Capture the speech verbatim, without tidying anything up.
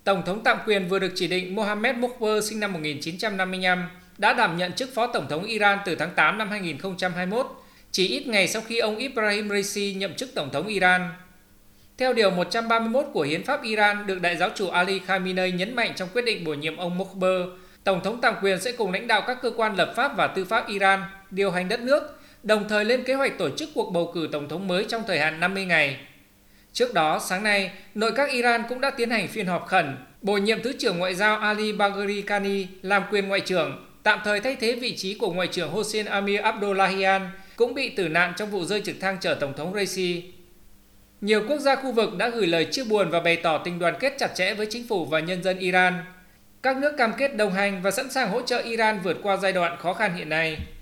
Tổng thống tạm quyền vừa được chỉ định Mohammad Mokber sinh năm một nghìn chín trăm năm mươi lăm đã đảm nhận chức Phó Tổng thống Iran từ tháng tám năm hai nghìn không trăm hai mươi mốt, chỉ ít ngày sau khi ông Ibrahim Raisi nhậm chức Tổng thống Iran. Theo Điều một trăm ba mươi mốt của Hiến pháp Iran được Đại giáo chủ Ali Khamenei nhấn mạnh trong quyết định bổ nhiệm ông Mokber, Tổng thống tạm quyền sẽ cùng lãnh đạo các cơ quan lập pháp và tư pháp Iran điều hành đất nước, đồng thời lên kế hoạch tổ chức cuộc bầu cử Tổng thống mới trong thời hạn năm mươi ngày. Trước đó, sáng nay, nội các Iran cũng đã tiến hành phiên họp khẩn, bổ nhiệm Thứ trưởng Ngoại giao Ali Bagheri Kani làm quyền Ngoại trưởng, tạm thời thay thế vị trí của Ngoại trưởng Hossein Amir Abdollahian, cũng bị tử nạn trong vụ rơi trực thăng chở Tổng thống Raisi. Nhiều quốc gia khu vực đã gửi lời chia buồn và bày tỏ tình đoàn kết chặt chẽ với chính phủ và nhân dân Iran. Các nước cam kết đồng hành và sẵn sàng hỗ trợ Iran vượt qua giai đoạn khó khăn hiện nay.